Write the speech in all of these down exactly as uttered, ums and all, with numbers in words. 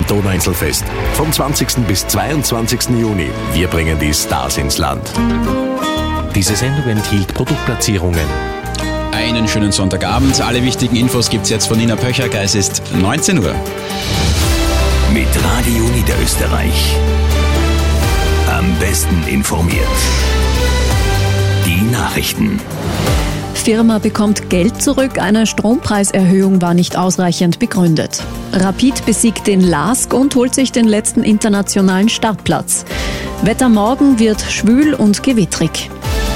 Donauinselfest. Vom zwanzigsten bis zweiundzwanzigsten Juni. Wir bringen die Stars ins Land. Diese Sendung enthielt Produktplatzierungen. Einen schönen Sonntagabend. Alle wichtigen Infos gibt's jetzt von Nina Pöchacker. Es ist neunzehn Uhr. Mit Radio Niederösterreich. Am besten informiert. Die Nachrichten. Firma bekommt Geld zurück, eine Strompreiserhöhung war nicht ausreichend begründet. Rapid besiegt den LASK und holt sich den letzten internationalen Startplatz. Wetter morgen wird schwül und gewittrig.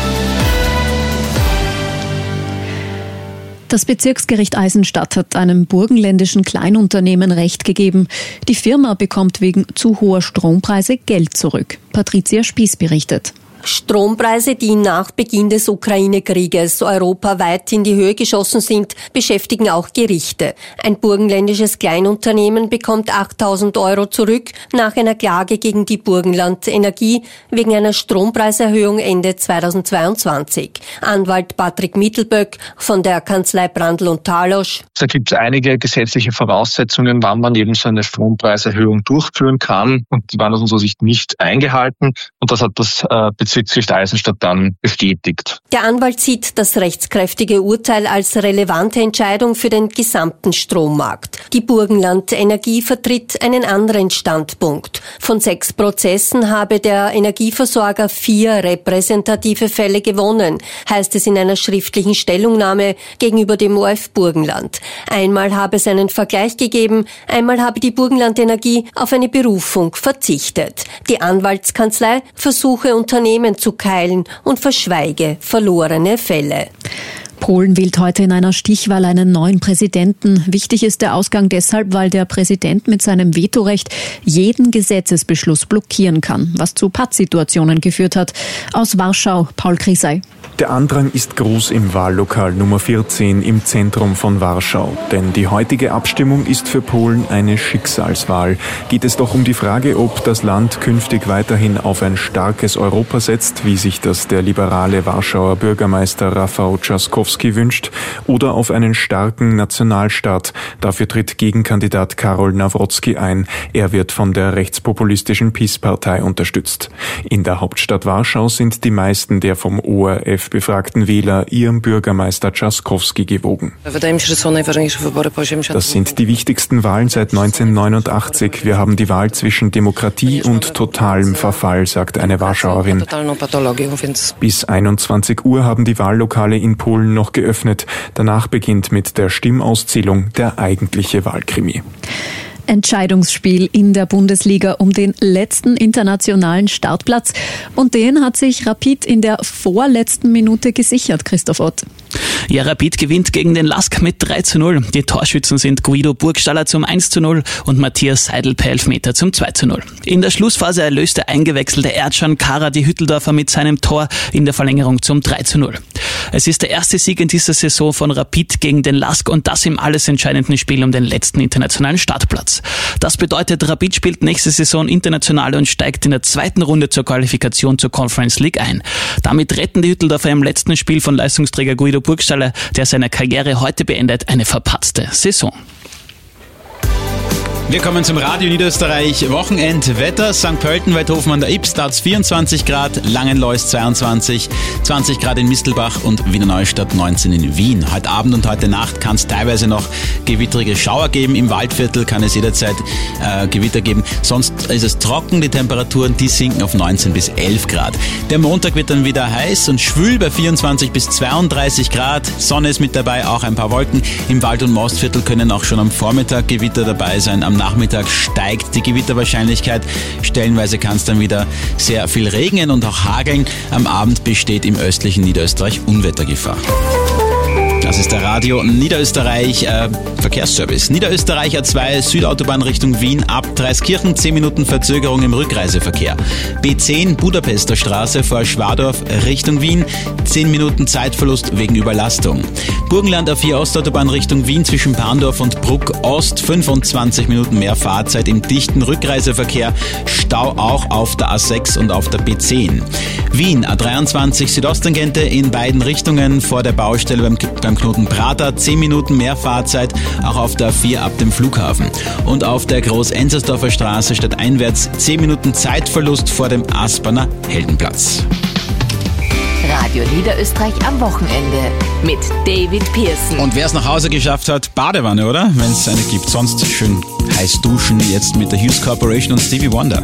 Das Bezirksgericht Eisenstadt hat einem burgenländischen Kleinunternehmen Recht gegeben. Die Firma bekommt wegen zu hoher Strompreise Geld zurück. Patricia Spieß berichtet. Strompreise, die nach Beginn des Ukraine-Krieges europaweit in die Höhe geschossen sind, beschäftigen auch Gerichte. Ein burgenländisches Kleinunternehmen bekommt achttausend Euro zurück nach einer Klage gegen die Burgenland Energie wegen einer Strompreiserhöhung Ende zweitausendzweiundzwanzig. Anwalt Patrick Mittelböck von der Kanzlei Brandl und Talosch. Da gibt es einige gesetzliche Voraussetzungen, wann man eben so eine Strompreiserhöhung durchführen kann, und die waren aus unserer Sicht nicht eingehalten, und das hat das äh, Bezirksgericht Eisenstadt dann bestätigt. Der Anwalt sieht das rechtskräftige Urteil als relevante Entscheidung für den gesamten Strommarkt. Die Burgenland Energie vertritt einen anderen Standpunkt. Von sechs Prozessen habe der Energieversorger vier repräsentative Fälle gewonnen, heißt es in einer schriftlichen Stellungnahme gegenüber dem O R F Burgenland. Einmal habe es einen Vergleich gegeben, einmal habe die Burgenland Energie auf eine Berufung verzichtet. Die Anwaltskanzlei versuche Unternehmen zu keilen und verschweige verlorene Fälle. Polen wählt heute in einer Stichwahl einen neuen Präsidenten. Wichtig ist der Ausgang deshalb, weil der Präsident mit seinem Vetorecht jeden Gesetzesbeschluss blockieren kann, was zu Pattsituationen geführt hat. Aus Warschau, Paul Krisey. Der Andrang ist groß im Wahllokal Nummer vierzehn im Zentrum von Warschau. Denn die heutige Abstimmung ist für Polen eine Schicksalswahl. Geht es doch um die Frage, ob das Land künftig weiterhin auf ein starkes Europa setzt, wie sich das der liberale Warschauer Bürgermeister Rafał Trzaskowski wünscht, oder auf einen starken Nationalstaat. Dafür tritt Gegenkandidat Karol Nawrocki ein. Er wird von der rechtspopulistischen PiS-Partei unterstützt. In der Hauptstadt Warschau sind die meisten der vom O R F befragten Wähler ihrem Bürgermeister Trzaskowski gewogen. Das sind die wichtigsten Wahlen seit neunzehnhundertneunundachtzig. Wir haben die Wahl zwischen Demokratie und totalem Verfall, sagt eine Warschauerin. Bis einundzwanzig Uhr haben die Wahllokale in Polen noch geöffnet. Danach beginnt mit der Stimmauszählung der eigentliche Wahlkrimi. Entscheidungsspiel in der Bundesliga um den letzten internationalen Startplatz. Und den hat sich Rapid in der vorletzten Minute gesichert, Christoph Ott. Ja, Rapid gewinnt gegen den LASK mit drei zu null. Die Torschützen sind Guido Burgstaller zum eins zu null und Matthias Seidel per Elfmeter zum zwei zu null. In der Schlussphase erlöste eingewechselte Erdschan Kara die Hütteldorfer mit seinem Tor in der Verlängerung zum drei zu null. Es ist der erste Sieg in dieser Saison von Rapid gegen den LASK und das im alles entscheidenden Spiel um den letzten internationalen Startplatz. Das bedeutet, Rapid spielt nächste Saison international und steigt in der zweiten Runde zur Qualifikation zur Conference League ein. Damit retten die Hütteldorfer im letzten Spiel von Leistungsträger Guido Burgstaller, der seine Karriere heute beendet, eine verpatzte Saison. Wir kommen zum Radio Niederösterreich Wochenendwetter. Sankt Pölten, Weidhofen an der Ybbs, da hat's vierundzwanzig Grad, Langenlois zweiundzwanzig, zwanzig Grad in Mistelbach und Wiener Neustadt neunzehn in Wien. Heute Abend und heute Nacht kann es teilweise noch gewitterige Schauer geben. Im Waldviertel kann es jederzeit äh, Gewitter geben. Sonst ist es trocken, die Temperaturen, die sinken auf neunzehn bis elf Grad. Der Montag wird dann wieder heiß und schwül bei vierundzwanzig bis zweiunddreißig Grad. Sonne ist mit dabei, auch ein paar Wolken. Im Wald- und Mostviertel können auch schon am Vormittag Gewitter dabei sein. Am Nachmittag steigt die Gewitterwahrscheinlichkeit. Stellenweise kann es dann wieder sehr viel regnen und auch hageln. Am Abend besteht im östlichen Niederösterreich Unwettergefahr. Das ist der Radio Niederösterreich äh, Verkehrsservice. Niederösterreich A zwei Südautobahn Richtung Wien ab Dreiskirchen, zehn Minuten Verzögerung im Rückreiseverkehr. B zehn Budapester Straße vor Schwadorf Richtung Wien, zehn Minuten Zeitverlust wegen Überlastung. Burgenland A vier Ostautobahn Richtung Wien zwischen Parndorf und Bruck Ost, fünfundzwanzig Minuten mehr Fahrzeit im dichten Rückreiseverkehr. Stau auch auf der A sechs und auf der B zehn. Wien A dreiundzwanzig Südosttangente in beiden Richtungen vor der Baustelle beim, beim am Knoten Prater, zehn Minuten mehr Fahrzeit, auch auf der A vier ab dem Flughafen. Und auf der Groß-Enzersdorfer Straße stadteinwärts zehn Minuten Zeitverlust vor dem Asperner Heldenplatz. Radio Niederösterreich am Wochenende mit David Pearson. Und wer es nach Hause geschafft hat, Badewanne, oder? Wenn es eine gibt. Sonst schön heiß duschen, jetzt mit der Hughes Corporation und Stevie Wonder.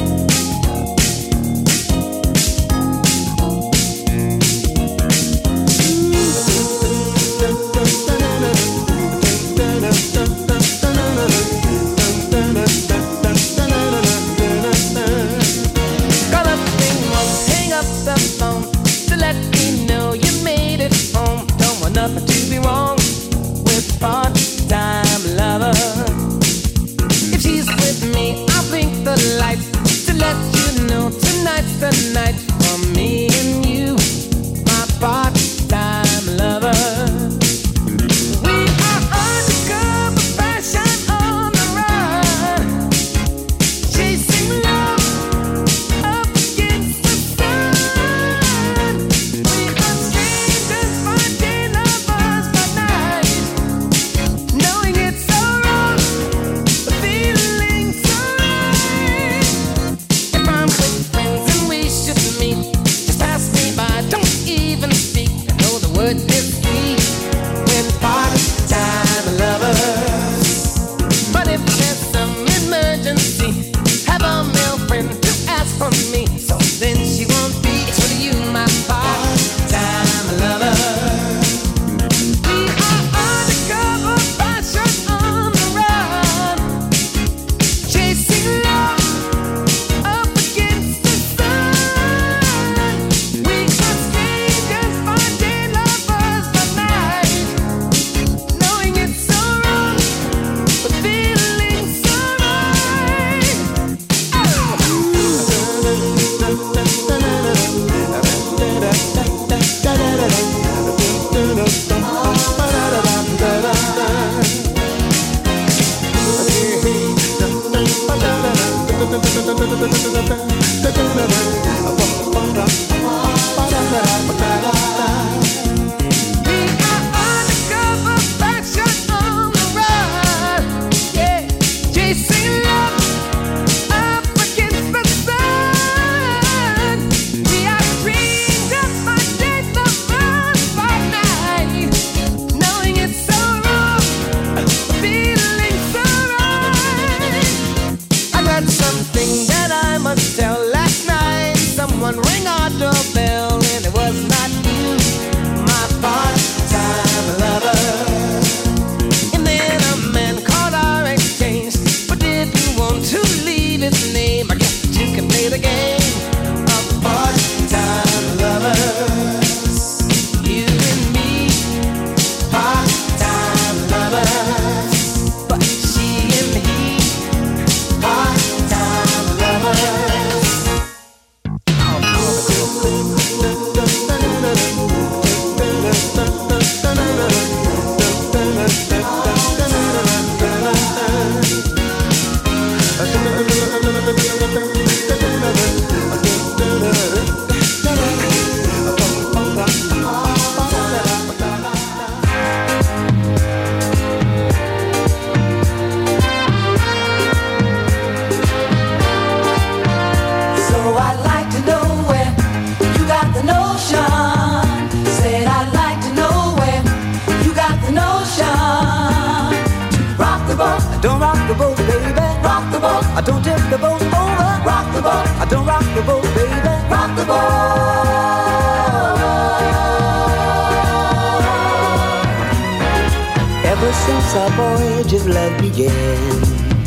Since our voyage of love began,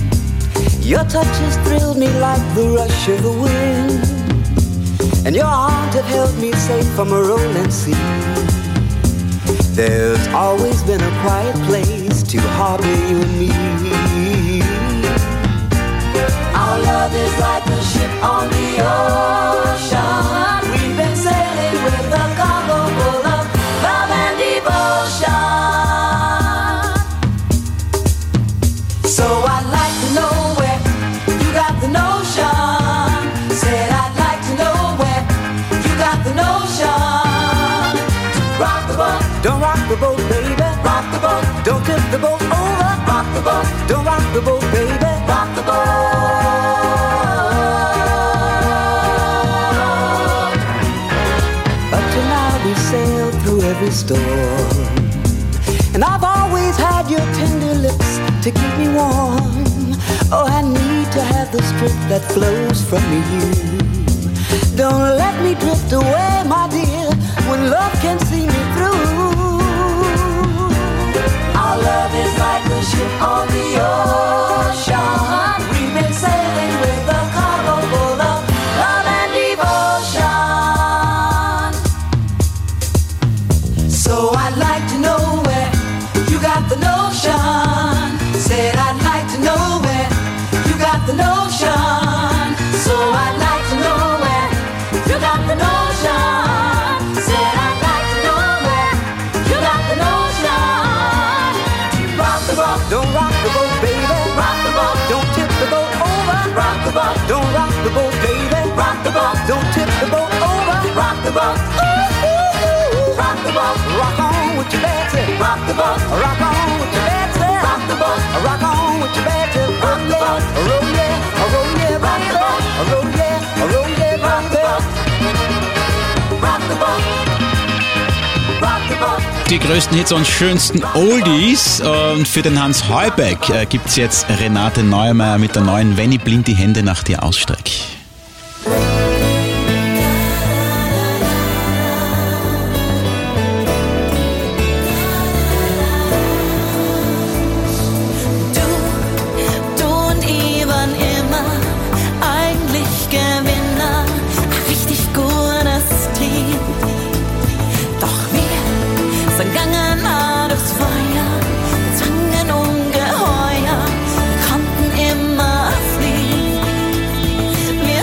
your touches thrilled me like the rush of the wind, and your arms have held me safe from a rolling sea. There's always been a quiet place to harbor you and me. Our love is like a ship on the ocean. We've been sailing with a cargo full of love and devotion. So I'd like to know where you got the notion. Said I'd like to know where you got the notion. Rock the boat, don't rock the boat, baby. Rock the boat. Don't tip the boat over. Rock the boat. Don't rock the boat, baby. Rock the boat. Up to now we sailed through every storm, and I've always had your tender lips to keep me warm. Oh, I need to have the strength that flows from you. Don't let me drift away, my dear, when love can see me through. Our love is like a ship on the ocean. We've been sailing with a cargo full of love and devotion. So I'd like to know where you got the notion. Said I'd like to know where you got the notion. So I'd like to know where you got the notion. Said I'd like to know where you got the notion. Rock the boat, don't rock the boat, baby. Rock the boat, don't tip the boat over. Rock the boat, don't rock the boat, baby. Rock the boat, don't tip the boat over. Rock the boat, ooh, ooh, ooh. Rock the boat, rock on with your Betsy. Rock the boat, rock on with your Betsy. Rock the boat, rock on with your Betsy. Rock the boat, roll yeah, roll yeah, rock the boat, roll yeah, roll yeah, rock the boat. Rock the boat, rock the boat. Die größten Hits und schönsten Oldies. Und für den Hans Heubeck äh, gibt es jetzt Renate Neumeier mit der neuen Wenn ich blind die Hände nach dir ausstreck. Wir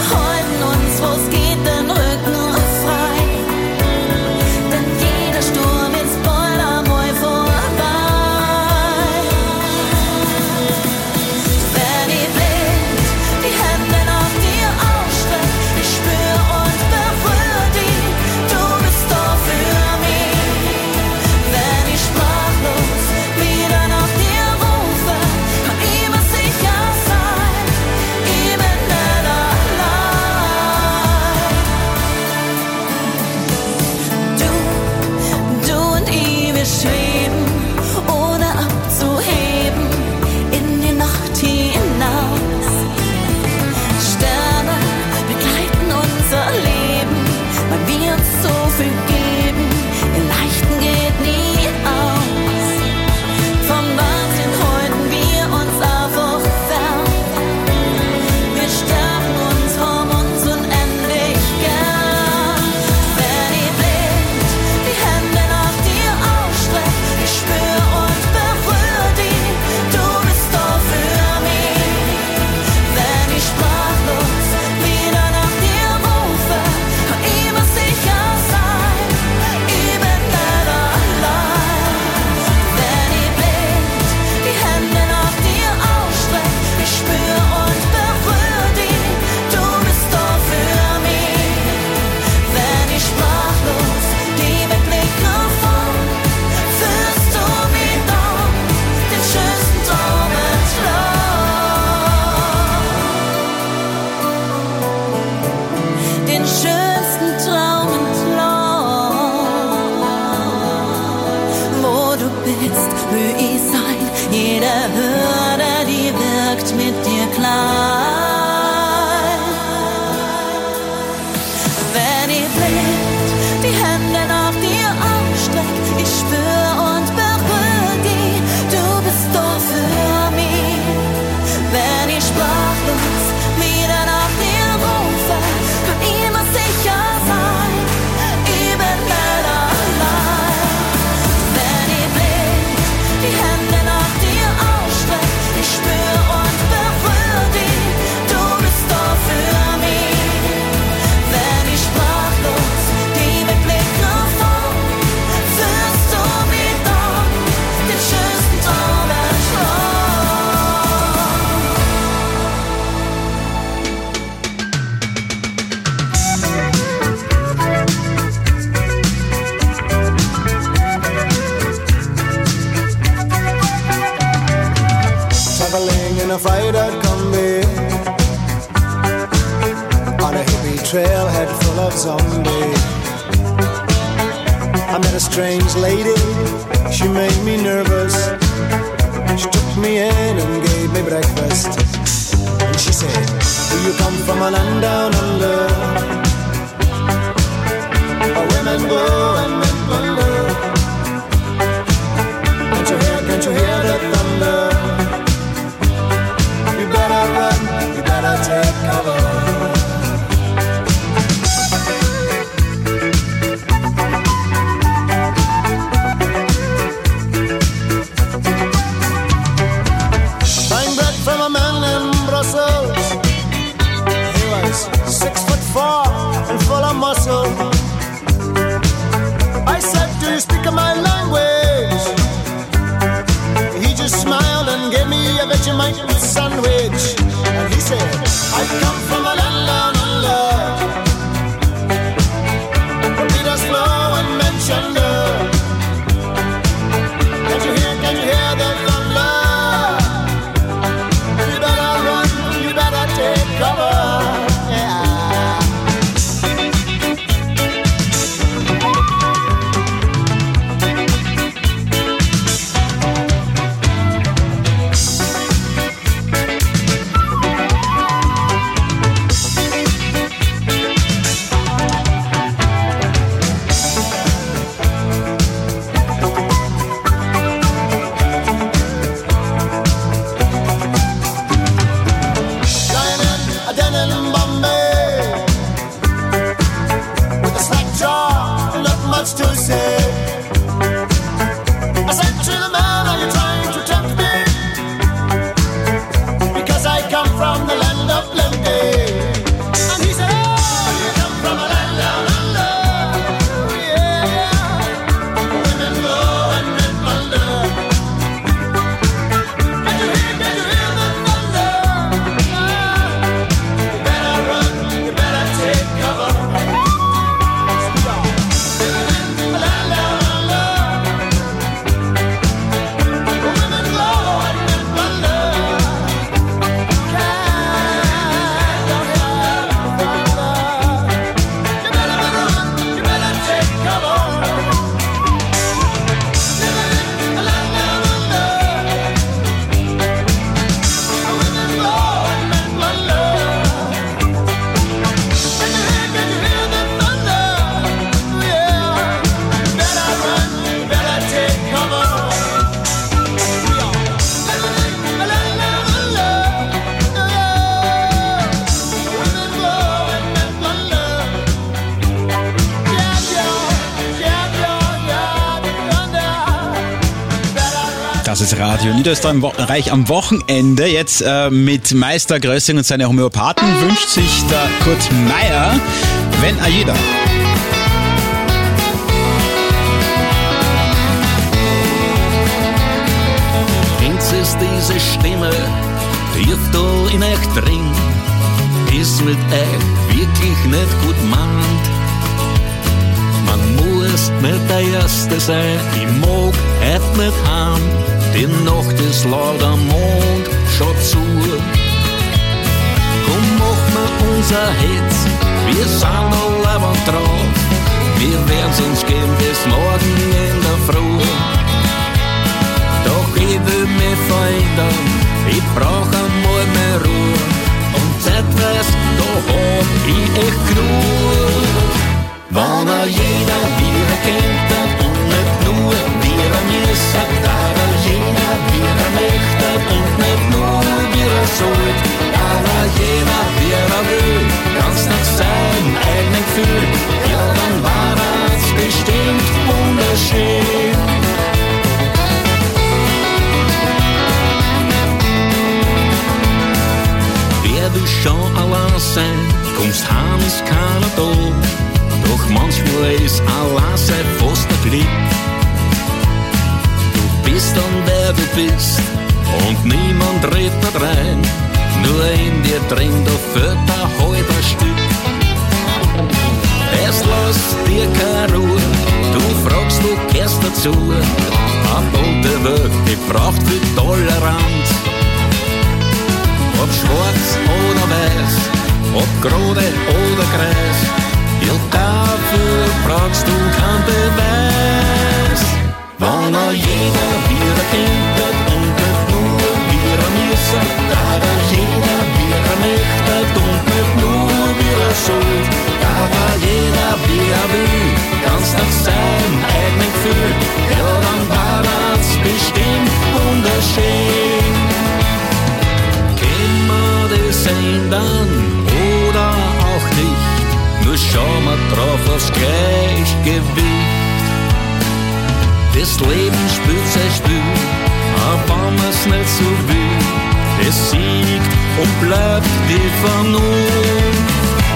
zombie. I met a strange lady, she made me nervous. She took me in and gave me breakfast. And she said, do you come from a land down under? Where women go and men wonder. Can't you hear, can't you hear the thunder? You better run, you better take cover. Muscle. I said, do you speak my language? He just smiled and gave me a Vegemite sandwich. And he said, I come from a land down under, where Peter's flow and mentioned her. Can't you hear, can you hear the thunder? You better run, you better take cover. Das ist Radio Niederösterreich am Wochenende. Jetzt äh, mit Meister Grössing und seine Homöopathen wünscht sich der Kurt Meier, wenn a jeder. Kennst es diese Stimme, tief da in euch drin, ist mit euch wirklich nicht gut meint. Man muss nicht der Erste sein, ich mag heute nicht heim, die Nacht ist lauter Mond, schau zu. Komm, mach mir unser Hitz, wir sind alle aber drauf, wir werden's uns geben bis morgen in der Früh. Doch ich will mich verändern, ich brauch einmal mehr Ruhe, und etwas, da hab ich echt genug. Wenn er jeder wieder kennt und nicht nur wieder müssen, da er jeder wieder möchte und nicht nur wieder sollt, da er jeder wieder will, ganz nach seinem eigenen Gefühl, ja dann war das bestimmt wunderschön. Wer will schon allein sein, kommst heim, ist keiner da. Doch manchmal ist allein sein fast ein Glück. Du bist dann wer du bist und niemand redet da rein. Nur in dir drin, da fehlt ein halber Stück. Es lässt dir keine Ruhe, du fragst, du gehst dazu. Eine bunte Welt, die braucht viel Toleranz. Ob schwarz oder weiß, ob gerade oder Kreis, ja sein dann oder auch nicht. Nur schauen wir drauf aufs Gleichgewicht. Das Leben spielt sein Spiel, auch wenn man's nicht so will. Es siegt und bleibt die Vernunft.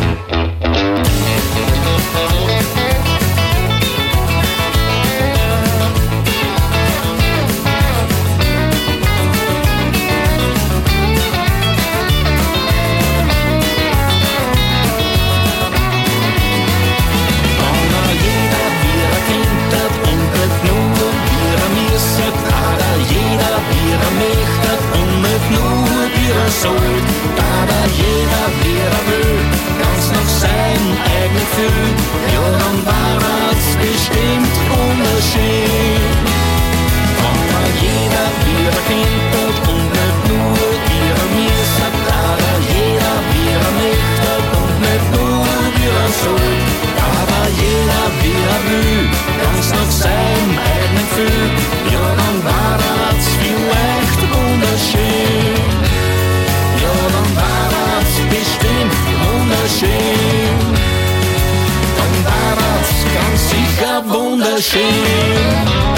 So, aber jeder, wie er will, ganz nach seinem eigenen Gefühl. Ja, dann war es bestimmt wunderschön. Aber jeder, wie er kennt hat und nicht nur wie er müsste. Aber jeder, wie er möchte und nicht nur wie er soll. Aber jeder, wie er will, ganz nach seinem eigenen Gefühl. Ja, dann war es vielleicht wunderschön. Ja, dann war es bestimmt wunderschön. Dann war es ganz sicher wunderschön.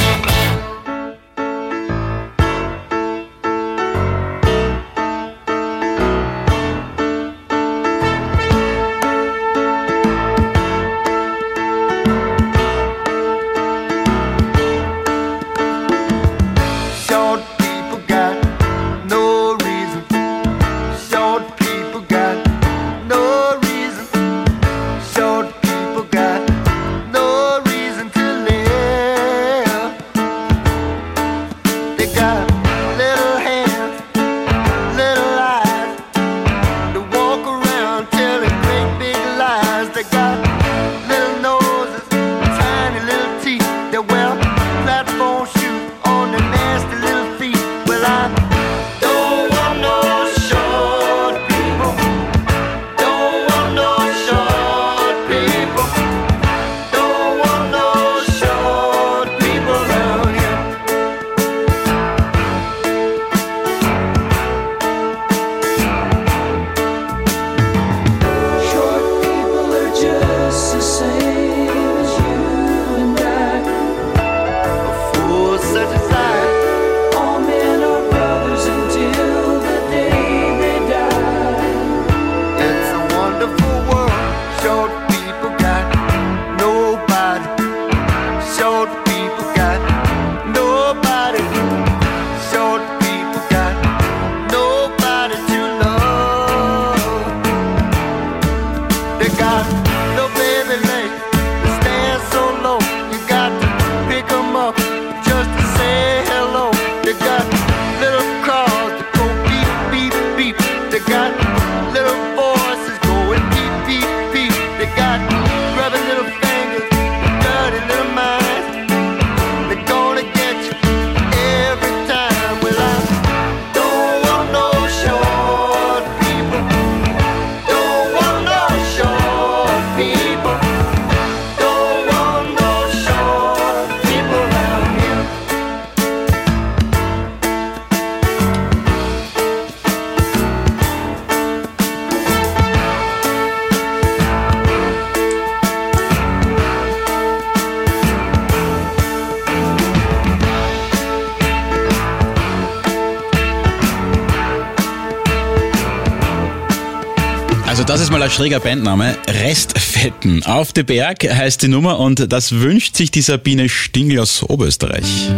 Das ist mal ein schräger Bandname. Restfetten. Auf de Berg heißt die Nummer und das wünscht sich die Sabine Stingl aus Oberösterreich.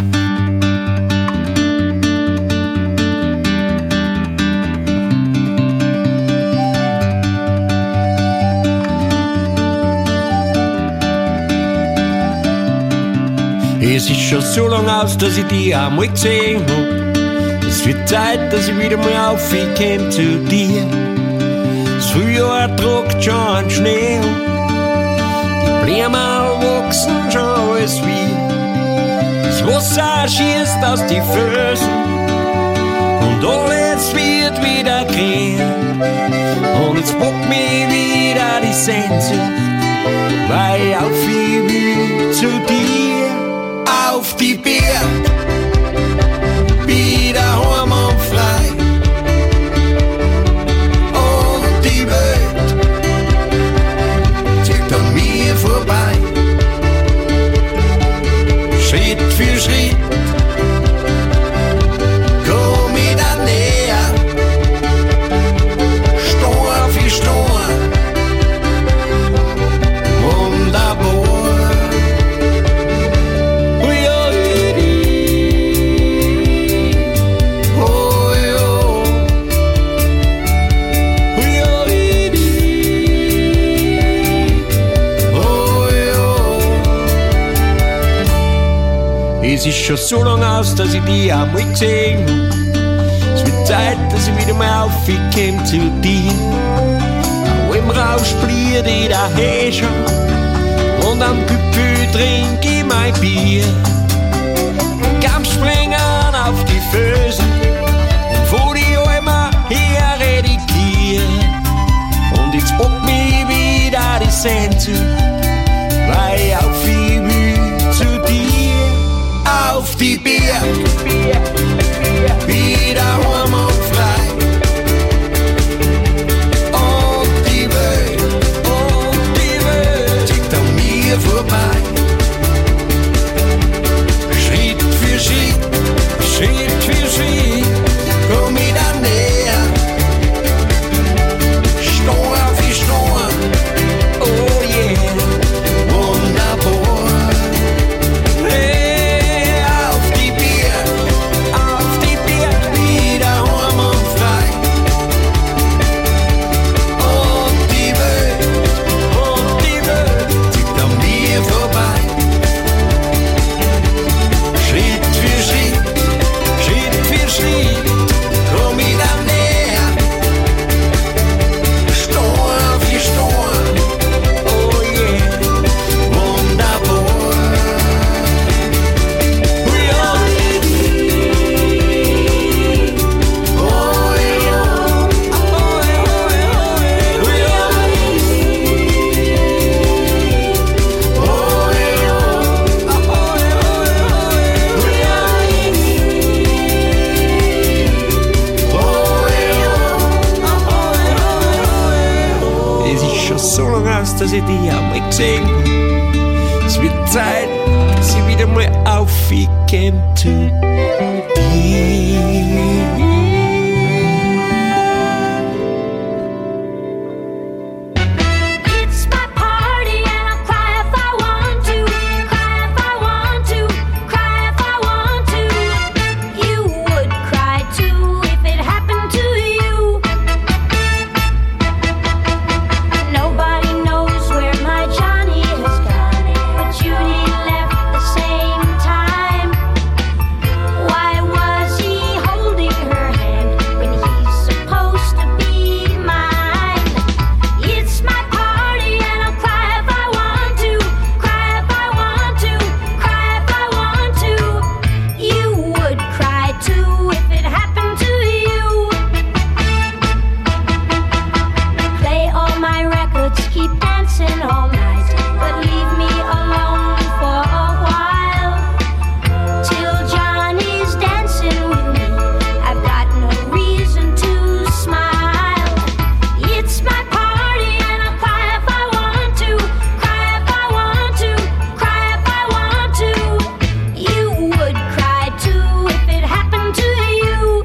Es ist schon so lang aus, dass ich dich einmal gesehen hab. Es wird Zeit, dass ich wieder mal aufkomme zu dir. Das Frühjahr druckt schon an Schnee. Die Blumen wachsen schon alles wie. Das Wasser schießt aus die Felsen und alles wird wieder grün. Und jetzt packt mich wieder die Sehnsucht, weil ich auf ich will zu dir. Auf die Berg, wieder heim und frei. Es ist schon so lange aus, dass ich dich einmal gesehen hab. Es wird Zeit, dass ich wieder mal aufkomme zu dir. Auch im Rausch blieb ich daheim schon. Und am Gipfel trink ich mein Bier. Ganz springen auf die Felsen und vor die Alma her redigier. Und jetzt packt mich wieder die Sehnsucht, weil ich auf ich will zu dir. Auf die Berg, wieder heim und frei. Und die Welt, und die Welt zieht an mir vorbei. Schritt für Schritt, Schritt für Schritt, komm ich da näher. Stor für Stor, oh yeah, wunderbar. Hey, auf die Berg, auf die Berg, wieder heim und frei. Und die Welt, und die Welt zieht an mir vorbei. Schritt für Schritt, Schritt für Schritt, komm ich da näher. Stor für Stor, oh yeah, wunderbar. Oh ja, oh ja, oh ja, oh Es ist schon so lange aus, dass ich dich einmal gesehen hab. Es wird Zeit, dass ich wieder mal aufkomme zu dir. It's my party and I'll cry if I want to, cry if I want to, cry if I want to. You would cry too if it happened to you. Nobody knows where my Johnny has gone, but Judy left the same time. Why was he holding her hand when he's supposed to be mine? It's my party and I'll cry if I want to, cry if I want to, cry if I want to. You would cry too if it happened to you. Play all my records, keep dancing all night, but leave me alone for a while. Till Johnny's dancing with me, I've got no reason to smile. It's my party and I'll cry if I want to, cry if I want to, cry if I want to. You would cry too if it happened to you.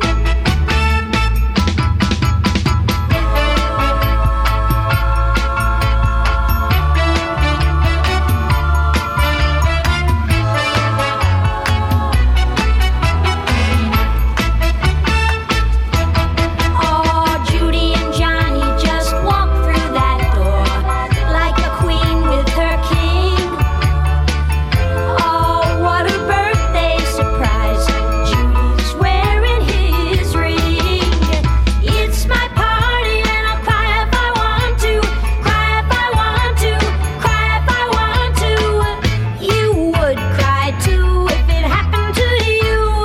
Oh, Judy and Johnny just walked through that door like a queen with her king. Oh, what a birthday surprise! Judy's wearing his ring. It's my party and I'll cry if I want to, cry if I want to, cry if I want to. You would cry too if it happened to you.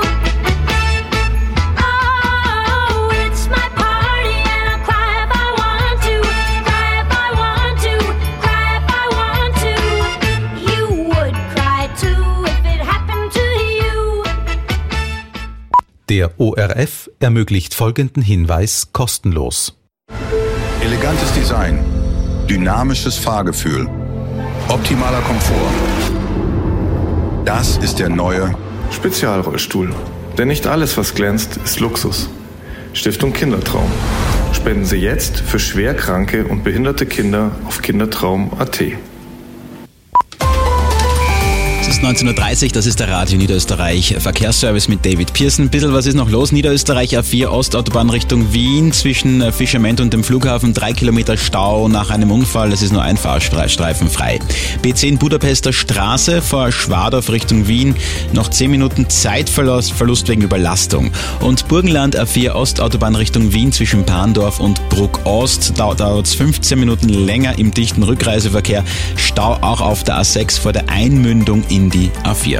Oh, it's my party and I'll cry if I want to, cry if I want to, cry if I want to. You would cry too if it happened to you. Der O R F ermöglicht folgenden Hinweis kostenlos. Elegantes Design, dynamisches Fahrgefühl, optimaler Komfort. Das ist der neue Spezialrollstuhl. Denn nicht alles, was glänzt, ist Luxus. Stiftung Kindertraum. Spenden Sie jetzt für schwerkranke und behinderte Kinder auf kindertraum punkt a t. Fast neunzehn Uhr dreißig, das ist der Radio Niederösterreich Verkehrsservice mit David Pearson. Ein bisschen was ist noch los? Niederösterreich A vier Ostautobahn Richtung Wien zwischen Fischerment und dem Flughafen. Drei Kilometer Stau nach einem Unfall. Es ist nur ein Fahrstreifen frei. B zehn Budapester Straße vor Schwadorf Richtung Wien. Noch zehn Minuten Zeitverlust Verlust wegen Überlastung. Und Burgenland A vier Ostautobahn Richtung Wien zwischen Bahndorf und Bruck Ost. Da dauert es fünfzehn Minuten länger im dichten Rückreiseverkehr. Stau auch auf der A sechs vor der Einmündung in die A vier.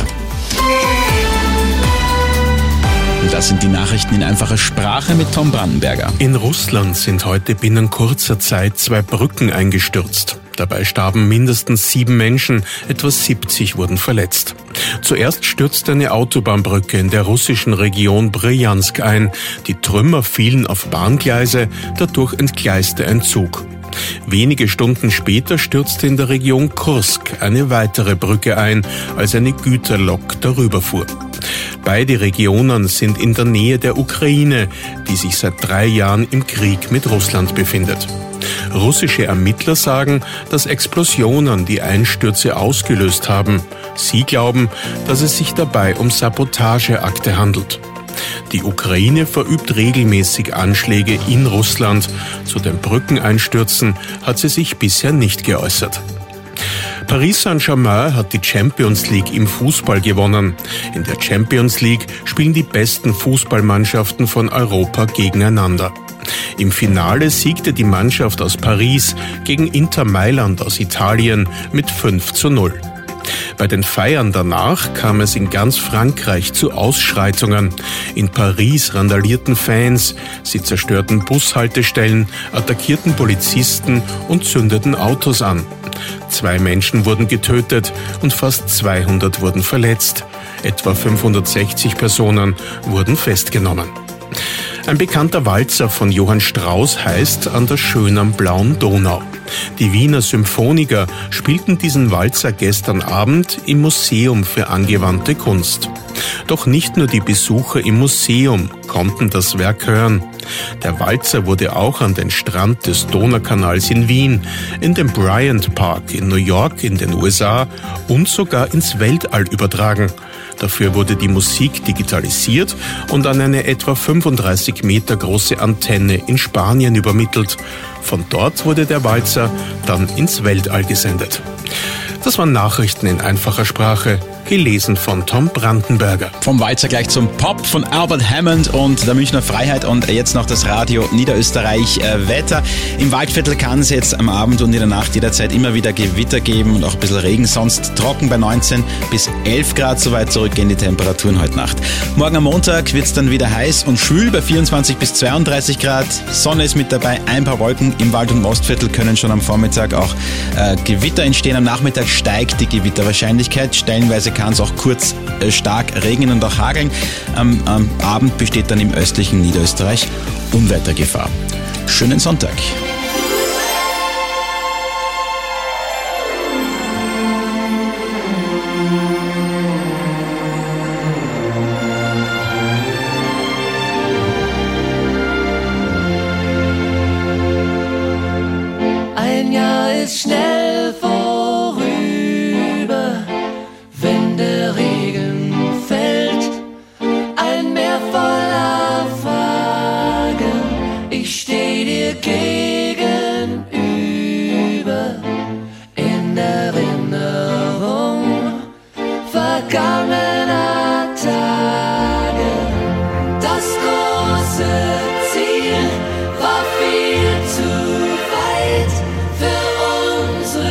Und das sind die Nachrichten in einfacher Sprache mit Tom Brandenberger. In Russland sind heute binnen kurzer Zeit zwei Brücken eingestürzt. Dabei starben mindestens sieben Menschen, etwa siebzig wurden verletzt. Zuerst stürzte eine Autobahnbrücke in der russischen Region Bryansk ein. Die Trümmer fielen auf Bahngleise, dadurch entgleiste ein Zug. Wenige Stunden später stürzte in der Region Kursk eine weitere Brücke ein, als eine Güterlok darüber fuhr. Beide Regionen sind in der Nähe der Ukraine, die sich seit drei Jahren im Krieg mit Russland befindet. Russische Ermittler sagen, dass Explosionen die Einstürze ausgelöst haben. Sie glauben, dass es sich dabei um Sabotageakte handelt. Die Ukraine verübt regelmäßig Anschläge in Russland. Zu den Brückeneinstürzen hat sie sich bisher nicht geäußert. Paris Saint-Germain hat die Champions League im Fußball gewonnen. In der Champions League spielen die besten Fußballmannschaften von Europa gegeneinander. Im Finale siegte die Mannschaft aus Paris gegen Inter Mailand aus Italien mit fünf zu null. Bei den Feiern danach kam es in ganz Frankreich zu Ausschreitungen. In Paris randalierten Fans, sie zerstörten Bushaltestellen, attackierten Polizisten und zündeten Autos an. Zwei Menschen wurden getötet und fast zweihundert wurden verletzt. Etwa fünfhundertsechzig Personen wurden festgenommen. Ein bekannter Walzer von Johann Strauss heißt An der schönen blauen Donau. Die Wiener Symphoniker spielten diesen Walzer gestern Abend im Museum für angewandte Kunst. Doch nicht nur die Besucher im Museum konnten das Werk hören. Der Walzer wurde auch an den Strand des Donaukanals in Wien, in den Bryant Park in New York in den U S A und sogar ins Weltall übertragen. Dafür wurde die Musik digitalisiert und an eine etwa fünfunddreißig Meter große Antenne in Spanien übermittelt. Von dort wurde der Walzer dann ins Weltall gesendet. Das waren Nachrichten in einfacher Sprache, gelesen von Tom Brandenberger. Vom Walzer gleich zum Pop von Albert Hammond und der Münchner Freiheit und jetzt noch das Radio Niederösterreich äh, Wetter. Im Waldviertel kann es jetzt am Abend und in der Nacht jederzeit immer wieder Gewitter geben und auch ein bisschen Regen. Sonst trocken bei neunzehn bis elf Grad, soweit zurückgehen die Temperaturen heute Nacht. Morgen am Montag wird es dann wieder heiß und schwül bei vierundzwanzig bis zweiunddreißig Grad. Sonne ist mit dabei, ein paar Wolken. Im Wald- und Ostviertel können schon am Vormittag auch äh, Gewitter entstehen. Am Nachmittag steigt die Gewitterwahrscheinlichkeit. Stellenweise kann es auch kurz äh, stark regnen und auch hageln. Am, am Abend besteht dann im östlichen Niederösterreich Unwettergefahr. Schönen Sonntag. Ein Jahr ist schnell vorüber, wenn der Regen fällt. Ein Meer voller Fragen, ich steh dir gegenüber. In Erinnerung vergangener Tage. Das große Ziel war viel zu weit für unsere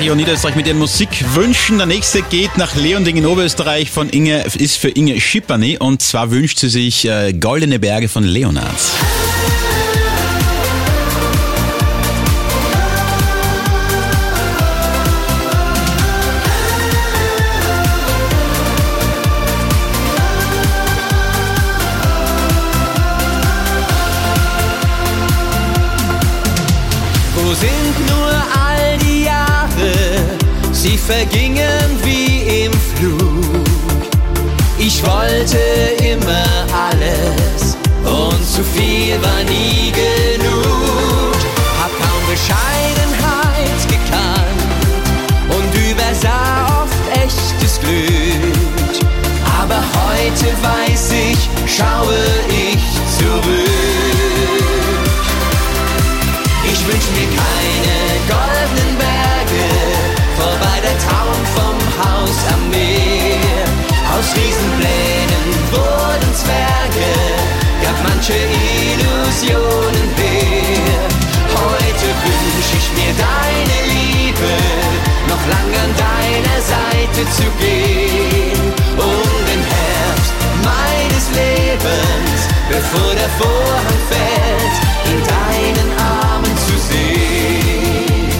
Radio Niederösterreich mit ihren Musikwünschen. Der nächste geht nach Leonding in Oberösterreich von Inge, ist für Inge Schippany und zwar wünscht sie sich äh, Goldene Berge von Leonard. Wo sind nur all die Jahre? Sie vergingen wie im Flug. Ich wollte immer alles und zu viel war nie genug. Hab kaum Bescheidenheit gekannt und übersah oft echtes Glück. Aber heute weiß ich, schaue ich zurück. Ich wünsch mir keine goldenen Berge, vorbei der Traum vom Haus am Meer. Aus Riesenplänen wurden Zwerge, gab manche Illusionen her. Heute wünsch ich mir deine Liebe, noch lang an deiner Seite zu gehen. Um den Herbst meines Lebens, bevor der Vorhang fällt, in deinen Armen zu sehen.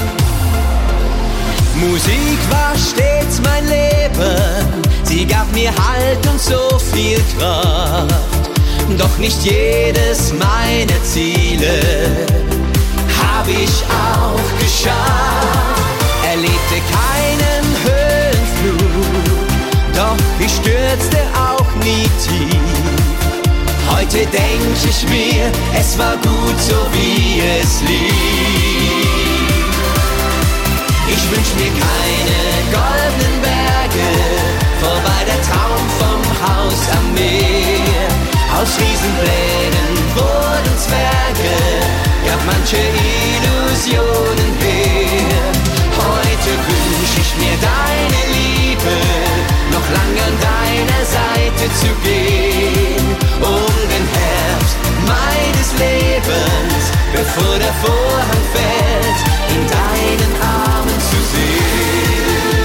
Musik war stets mein Leben, sie gab mir Halt und so viel Kraft. Doch nicht jedes meiner Ziele hab ich auch geschafft. Erlebte keinen Höhenflug, doch ich stürzte auch nie tief. Heute denk ich mir, es war gut so wie es lief. Ich wünsch mir keine goldenen Berge, vorbei der Traum vom Haus am Meer. Aus Riesenplänen wurden Zwerge, gab manche Illusionen her. Heute wünsch ich mir deine Liebe, noch lang an deiner Seite zu gehen. Um den Herbst meines Lebens, bevor der Vorhang fällt, in deinen Armen zu sehen.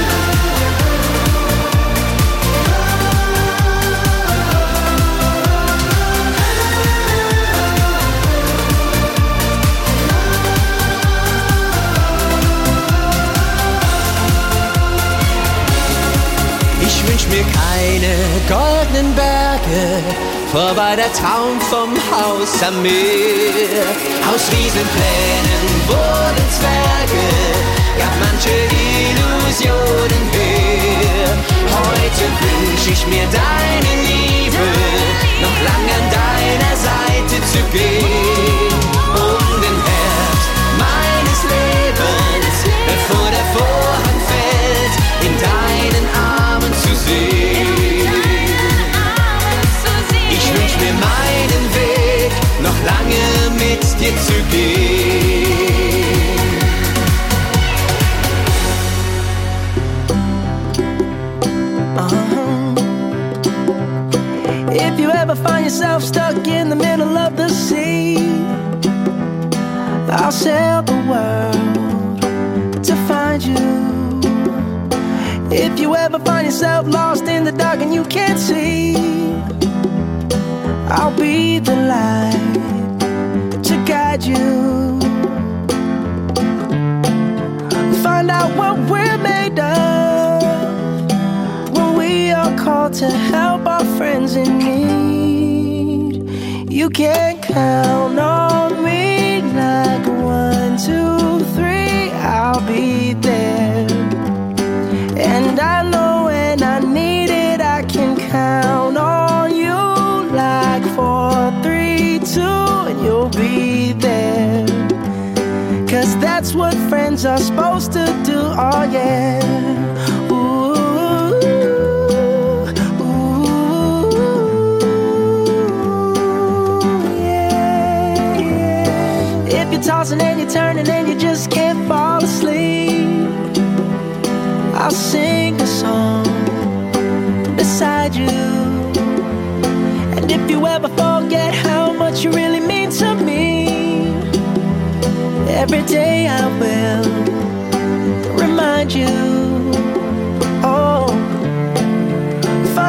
Ich wünsch mir keine goldenen Berge, vorbei der Traum vom Haus am Meer. Aus Riesenplänen wurden Zwerge, gab manche Illusionen her. Heute wünsch ich mir deine Liebe, noch lang an deiner Seite zu gehen. Um den Herbst meines Lebens, bevor der Vorhang fällt, in deinen Armen zu sehen. Ich wünsch mir meinen Weg, noch lange mit dir zu gehen. Uh-huh. If you ever find yourself stuck in the middle of the sea, I'll sail the world to find you. If you ever find yourself lost in the dark and you can't see, I'll be the light to guide you. Find out what we're made of when we are called to help our friends in need. You can count on me like one, two, three, I'll be there. And I know when I need it, I can count on you like four, three, two, and you'll be there. Cause that's what friends are supposed to do, oh yeah. Ooh, ooh, yeah, yeah. If you're tossing and you're turning and you just can't fall asleep, I'll sing a song beside you. And if you ever forget how much you really mean to me, every day I will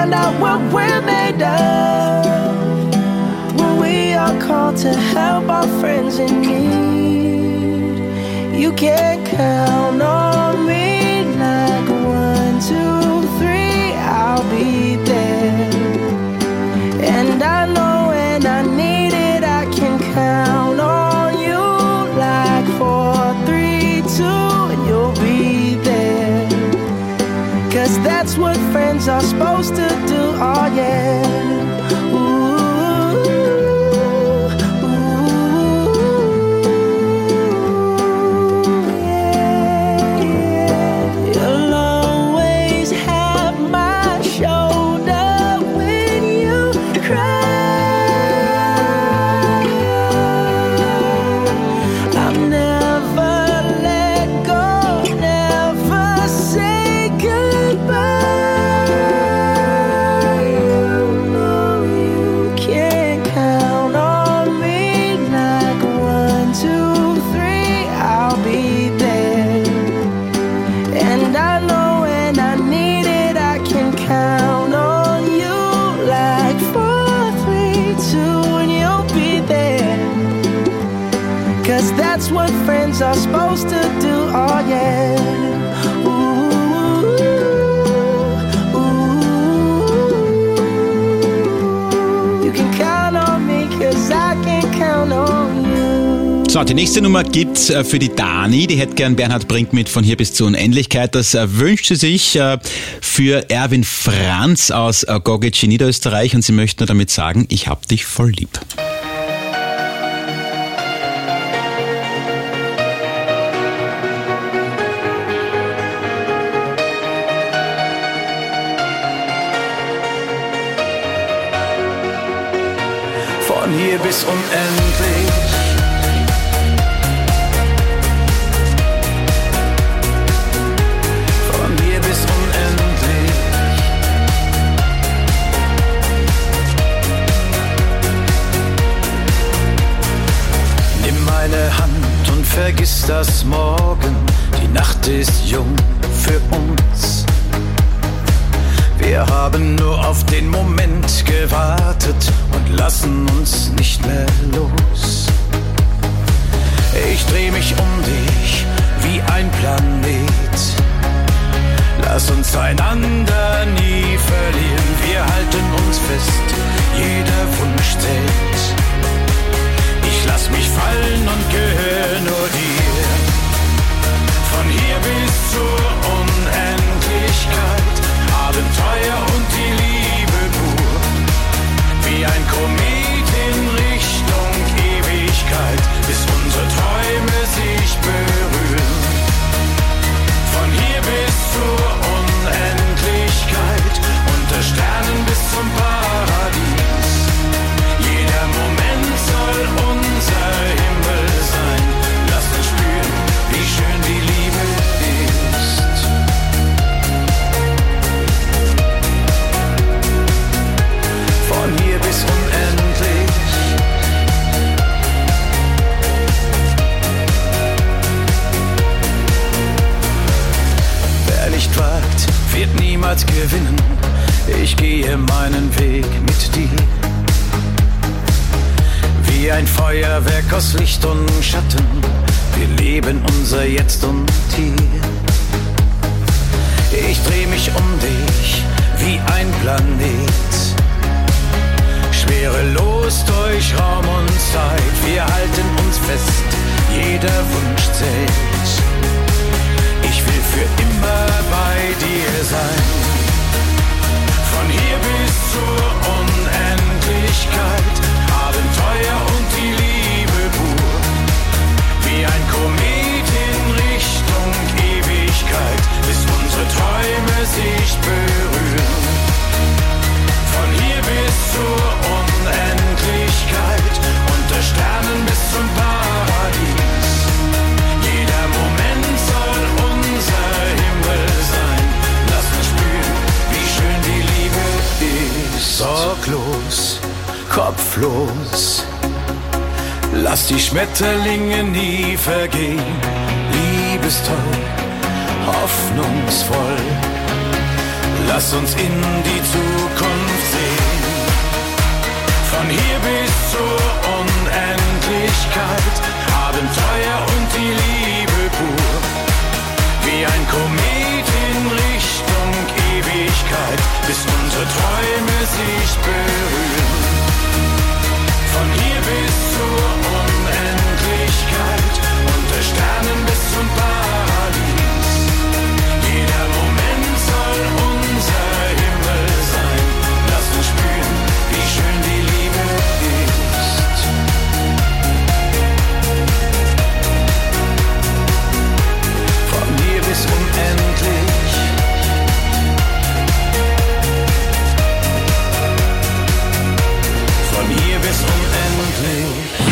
find out what we're made of when we are called to help our friends in need. You can count on me like one, two, three, I'll be there. And I know when I need it, I can count on you like four, three, two, and you'll be there. Cause that's what friends are supposed to do, oh yeah. Ooh, ooh, yeah, yeah. You'll always have my shoulder when you cry. I'll never let go, never say goodbye. Cause that's what friends are supposed to do, oh yeah. Ooh, ooh. You can count on me, cause I can count on you. So, die nächste Nummer gibt's für die Dani. Die hätte gern Bernhard Brink mit Von hier bis zur Unendlichkeit. Das wünscht sie sich für Erwin Franz aus Gogic in Niederösterreich und sie möchte nur damit sagen, ich hab dich voll lieb. Von hier bis unendlich. Von hier bis unendlich. Nimm meine Hand und vergiss das Morgen. Die Nacht ist jung für uns. Wir haben nur auf den Moment gewartet und lassen uns nicht mehr los. Ich dreh mich um dich wie ein Planet. Lass uns einander nie verlieren. Wir halten uns fest, jeder Wunsch zählt. Ich lass mich fallen und gehöre nur dir. Von hier bis zur Unendlichkeit. Abenteuer und die Liebe pur, wie ein Komet in Richtung Ewigkeit, bis unsere Träume sich berühren. Von hier bis zur Unendlichkeit, unter Sternen bis zum Paradies. Jeder Moment soll unser Himmel sein. Lasst uns spüren, wie schön die Liebe ist. Von hier bis unendlich. Wer nicht wagt, wird niemals gewinnen. Ich gehe meinen Weg mit dir. Wie ein Feuerwerk aus Licht und Schatten. Wir leben unser Jetzt und Hier. Ich dreh mich um dich wie ein Planet. Schwerelos durch Raum und Zeit, wir halten uns fest, jeder Wunsch zählt. Ich will für immer bei dir sein. Von hier bis zur Unendlichkeit, Abenteuer und die Liebe pur. Wie ein Komet in Richtung Ewigkeit, bis unsere Träume sich berühren. Von hier bis zur Unendlichkeit, unter Sternen bis zum Paradies. Jeder Moment soll unser Himmel sein. Lass uns spüren, wie schön die Liebe ist. Sorglos, kopflos, lass die Schmetterlinge nie vergehen. Liebestoll, hoffnungsvoll, lass uns in die Zukunft Von hier bis zur Unendlichkeit, Abenteuer und die Liebe pur. Wie ein Komet in Richtung Ewigkeit, bis unsere Träume sich berühren. Von hier bis zur Unendlichkeit, unter Sternen bis zum Paradies. Jeder Moment soll unser Himmel sein. Lass uns spüren, wie schön die Liebe ist. Von hier bis unendlich. Von hier bis unendlich.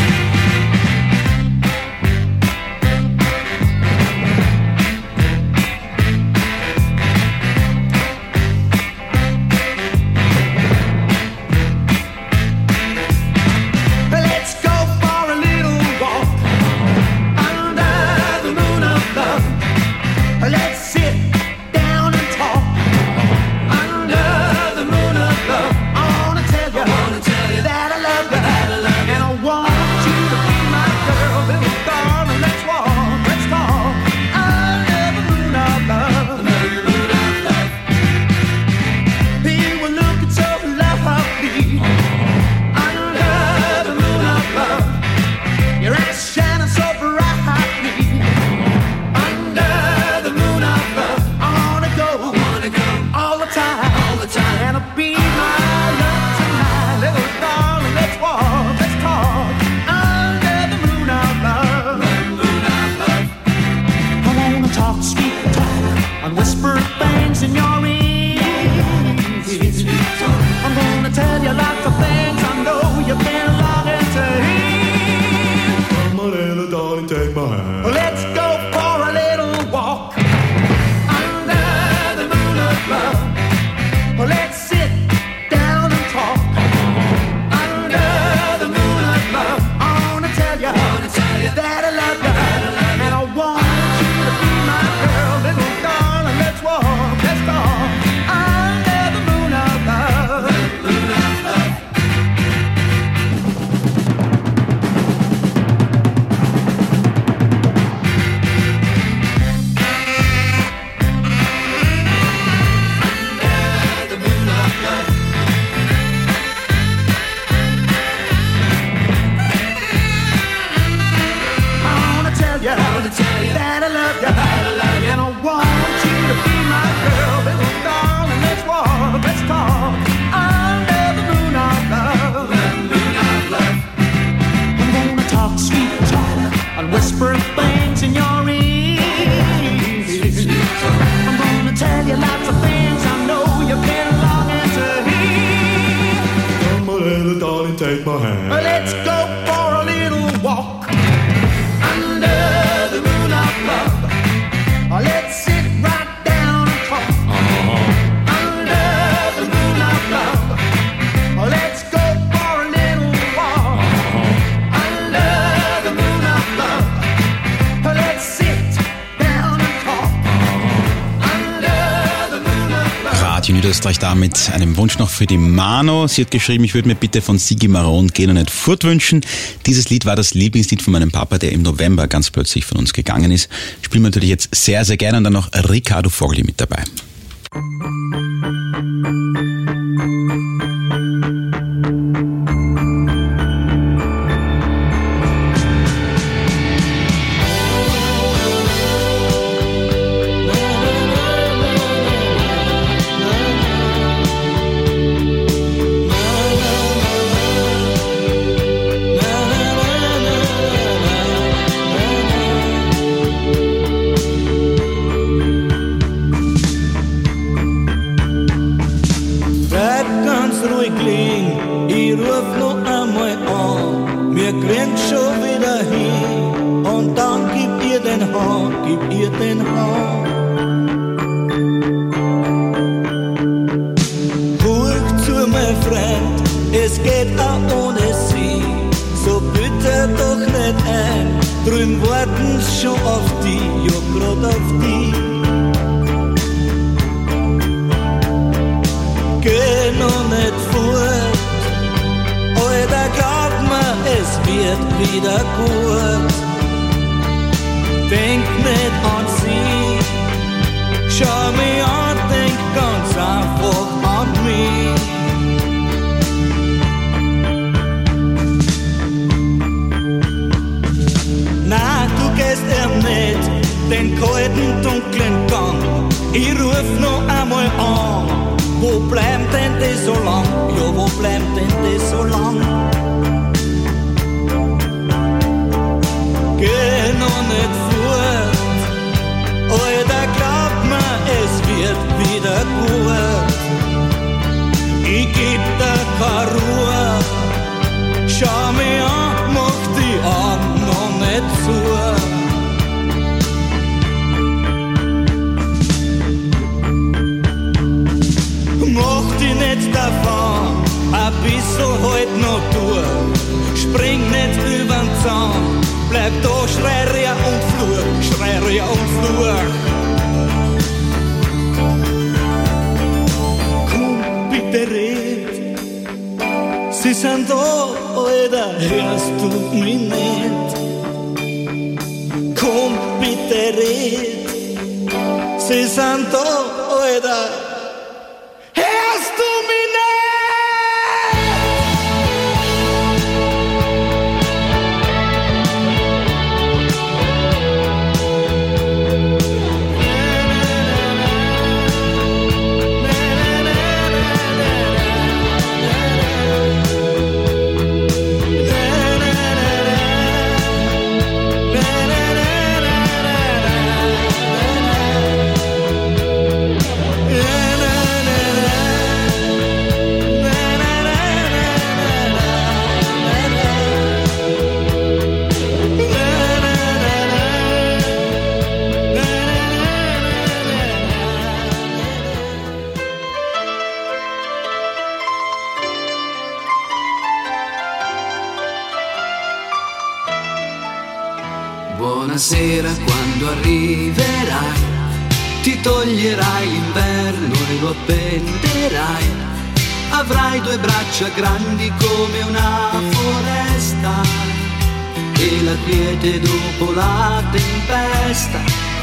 Let's go for a little walk under the moon of love. Let's sit down and talk under the moon of love. I wanna tell you, I wanna tell you that I love you, that I love you, and I want you to be my girl, little darling. Let's walk, let's talk under the moon of love. You were looking so lovely under the moon of love. Your eyes shining so brightly under the moon of love. I wanna go, I wanna go all the time, all the time, and I'll be my love tonight, little darling. Let's walk, let's talk under the moon of love. I wanna talk sweet talk and whisper things in your ear. I'm gonna tell you lots of things I know you've been longing to hear. Come on, little darling, take my hand. Let's go for a little walk under the moon of love. Let's sit down and talk under the moon of love. I wanna tell you, I wanna tell you that I love you, and I want you to be my girl, little darling. Let's walk, let's talk under the moon of love. I wanna tell you, I wanna tell you that I love you, and I want you to be my girl, little darling. Let's walk, let's talk under the moon of love. I'm gonna talk sweet talk and whisper things in your ear. I'm gonna tell you lots of things I know you've been longing to hear. Come on, little darling, take my hand. Let's go for a little walk under the moon of love. Let's sit right down and talk under the moon of love. Let's go for a little walk under the moon of love. Let's sit down and talk under the moon of love. Radio Niederösterreich da mit einem Wunsch noch für die Mano. Sie hat geschrieben, ich würde mir bitte von Sigi Maron Gehen und nicht Furt wünschen. Dieses Lied war das Lieblingslied von meinem Papa, der im November ganz plötzlich von uns gegangen ist. Spielen wir natürlich jetzt sehr, sehr gerne und dann noch Ricardo Fogli mit dabei. Bleib ganz ruhig liegen, ich ruf noch einmal an. Wir kriegen schon wieder hin und dann gib ihr den Hand, gib ihr den Hand. Ruhig zu, mein Freund, es geht auch ohne sie. So bitte doch nicht ein, drüben warten's schon auf die, ja grad auf die. Geh noch nicht fort, Alter, wird wieder gut. Denk nicht an sie, schau mich an, denk ganz einfach an mich. Na, du gehst ihm nicht den kalten, dunklen Gang. Ich ruf noch einmal an, wo bleibt denn das so lang? Ja, wo bleibt denn das so lang? Geh noch nicht fort, Alter, glaub mir, es wird wieder gut. Ich geb dir keine Ruhe, schau mich an, mach die Augen noch nicht zu. Mach dich nicht davon, ein bisschen halt noch durch. Spring nicht übern Zaun, bleib da, schrei Rehr und Flur, schrei Rehr und Flur. Komm, bitte red, sie sind da, Alter, hörst du mich nicht? Komm, bitte red, sie sind da, Alter. Hörst du mich nicht? Buonasera, quando arriverai, ti toglierai l'inverno e lo appenderai. Avrai due braccia grandi come una foresta e la quiete dopo la tempesta.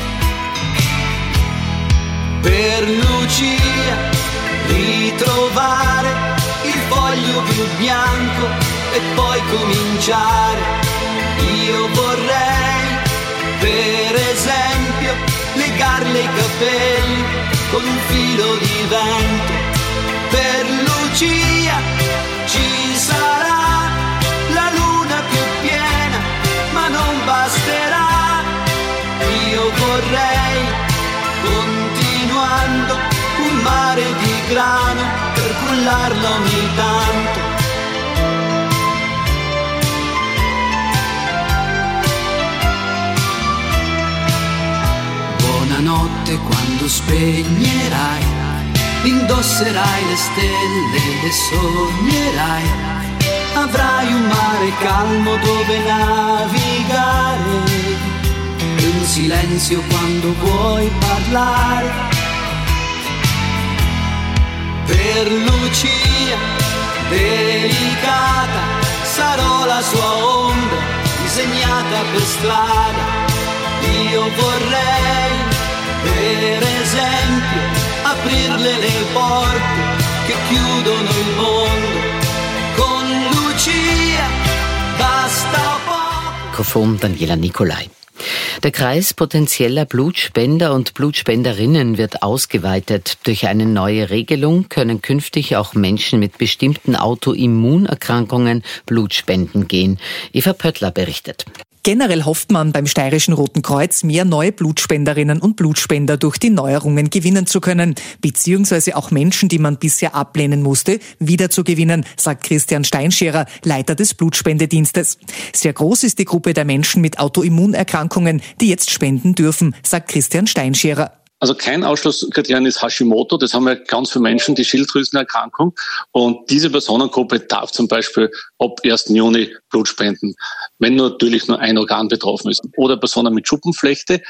Per Lucia ritrovare il foglio più bianco e poi cominciare. Io vorrei, per esempio, legarle i capelli con un filo di vento. Per Lucia ci sarà la luna più piena, ma non basterà. Io vorrei, continuando, un mare di grano per cullarla ogni tanto. Buonanotte, quando spegnerai, indosserai le stelle e sognerai. Avrai un mare calmo dove navigare e un silenzio quando vuoi parlare. Per Lucia, delicata, sarò la sua ombra disegnata per strada. Io vorrei, per esempio, aprirle le porte che chiudono il mondo. Con Lucia basta poco. Mikrofon Daniela Nicolai. Der Kreis potenzieller Blutspender und Blutspenderinnen wird ausgeweitet. Durch eine neue Regelung können künftig auch Menschen mit bestimmten Autoimmunerkrankungen Blutspenden gehen. Eva Pöttler berichtet. Generell hofft man beim Steirischen Roten Kreuz, mehr neue Blutspenderinnen und Blutspender durch die Neuerungen gewinnen zu können, beziehungsweise auch Menschen, die man bisher ablehnen musste, wiederzugewinnen, sagt Christian Steinscherer, Leiter des Blutspendedienstes. Sehr groß ist die Gruppe der Menschen mit Autoimmunerkrankungen, die jetzt spenden dürfen, sagt Christian Steinscherer. Also kein Ausschlusskriterium ist Hashimoto. Das haben ja ganz viele Menschen, die Schilddrüsenerkrankung. Und diese Personengruppe darf zum Beispiel ab ersten Juni Blut spenden, wenn natürlich nur ein Organ betroffen ist. Oder Personen mit Schuppenflechte,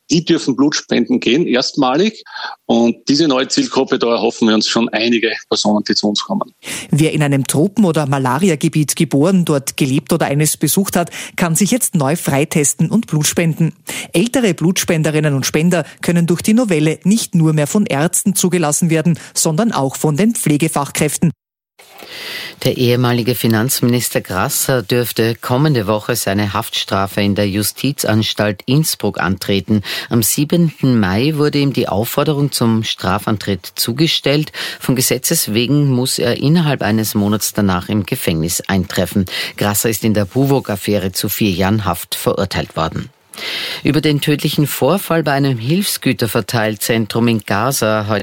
Die dürfen Blutspenden gehen, erstmalig. Und diese neue Zielgruppe, da erhoffen wir uns schon einige Personen, die zu uns kommen. Wer in einem Tropen- oder Malariagebiet geboren, dort gelebt oder eines besucht hat, kann sich jetzt neu freitesten und Blut spenden. Ältere Blutspenderinnen und Spender können durch die Novelle nicht nur mehr von Ärzten zugelassen werden, sondern auch von den Pflegefachkräften. Der ehemalige Finanzminister Grasser dürfte kommende Woche seine Haftstrafe in der Justizanstalt Innsbruck antreten. Am siebenten Mai wurde ihm die Aufforderung zum Strafantritt zugestellt. Von Gesetzes wegen muss er innerhalb eines Monats danach im Gefängnis eintreffen. Grasser ist in der Buwog-Affäre zu vier Jahren Haft verurteilt worden. Über den tödlichen Vorfall bei einem Hilfsgüterverteilzentrum in Gaza